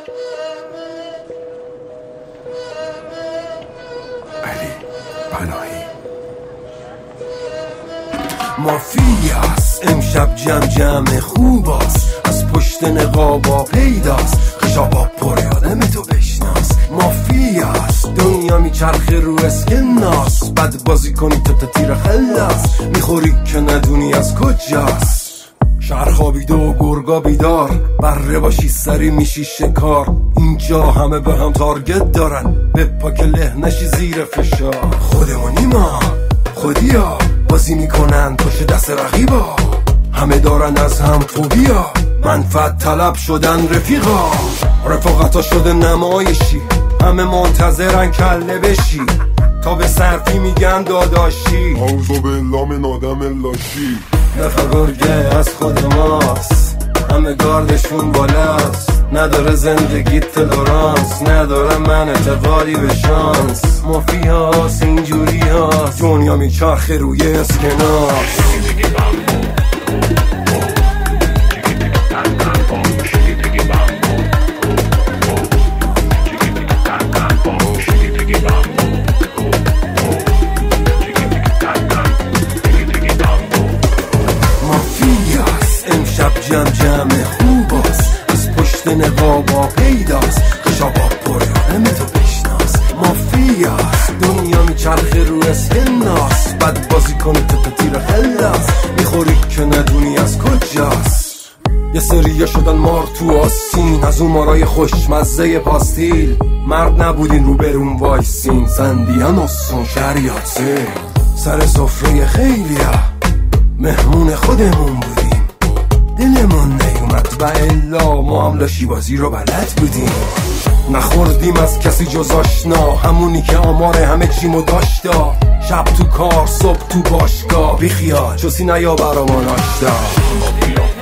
علی پناهی. مافیاست امشب جمع خوباست، از پشت نقابا پیداست، خشابا پر آدم تو بشناس. مافیاست دنیا میچرخه رو اسکناس، بد بازی کنی تو تیر خلاص، میخوری که ندونی از کجاست. شهر خوابیده و گرگا بیدار، بره باشی سری میشی شکار. اینجا همه به هم تارگت دارن، به پاک له نشی زیر فشار. خودمونی ما خودیا بازی میکنن پشت دست رقیبا، همه دارن از هم فوبیا، منفعت طلب شدن رفیقا. رفاقتا شده نمایشی، همه منتظرن کله بشی، تا به صرفی میگن داداشی. اعوذ بالله من آدم لاشی. نفر گرگه از خود ماست، همه گاردشون بالاست، نداره زندگی تلورانس، نداره من اعتقادی به شانس. مافیاست اینجوری هاست، دنیا میچرخه روی اسکناس. جمع خوباست، از پشت نقابا پیداست، خشابا پر آدم تو بشناس. مافیاست دنیا میچرخه رو اسکناس، بد بازی کنی تو تیر خلاص، میخوری که ندونی از کجاست. یه سریه شدن مار تو آسین، از اون مارای خوشمزه پاستیل، مرد نبودین رو برون وایسین، زندیان اصون شریعتی. سر سفره خیلیا مهمون خودمون بودیم، دلمون نیومد و الا ما هم لاشی بازی رو بلد بودیم. نخوردیم از کسی جز آشنا، همونی که آمار همه چیمو داشتا. شب تو کار صبح تو باشگاه، بیخیال چوسی نیا برامان آشتا.